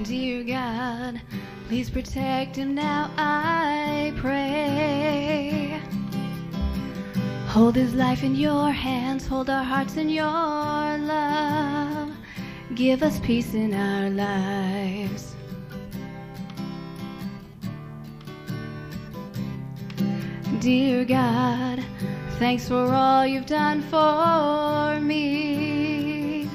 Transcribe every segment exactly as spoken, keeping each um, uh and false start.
Dear God, please protect him now, I pray. Hold his life in your hands, hold our hearts in your love. Give us peace in our lives. Dear God, thanks for all you've done for me,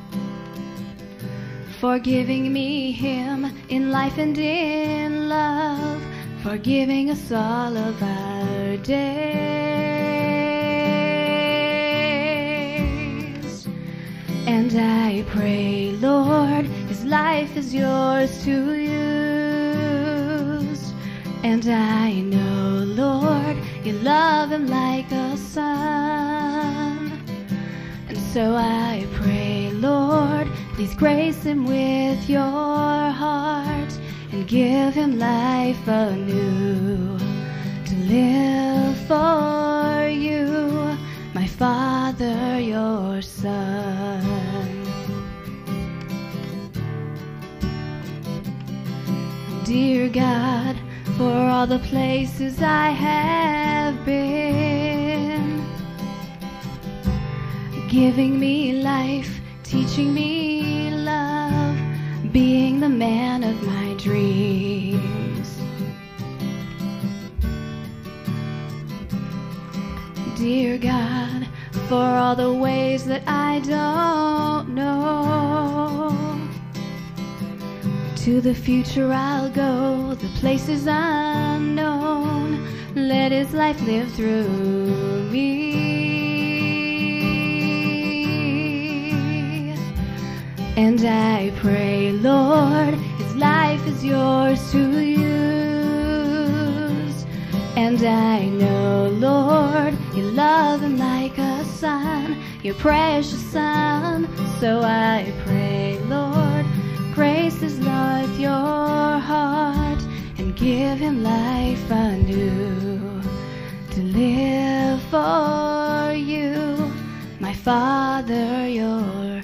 for giving me him in life and in love, for giving us all of our days. And I pray, Lord, his life is yours to use. And I know, Lord, you love him like a son. And so I pray, Lord, please grace him with your heart and give him life anew, to live for you, my Father, your Son. Dear God, for all the places I have been, giving me life, teaching me love, being the man of my dreams. Dear God, for all the ways that I don't know, to the future I'll go, the places unknown. Let his life live through me. And I pray, Lord, his life is yours to use. And I know, Lord, you love him like a son, your precious son. So I pray, Lord, grace his love with your heart and give him life anew, to live for you, my Father, your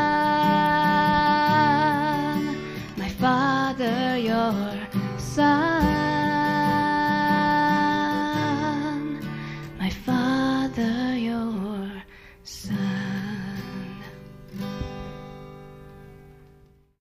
Son, my Father, your Son.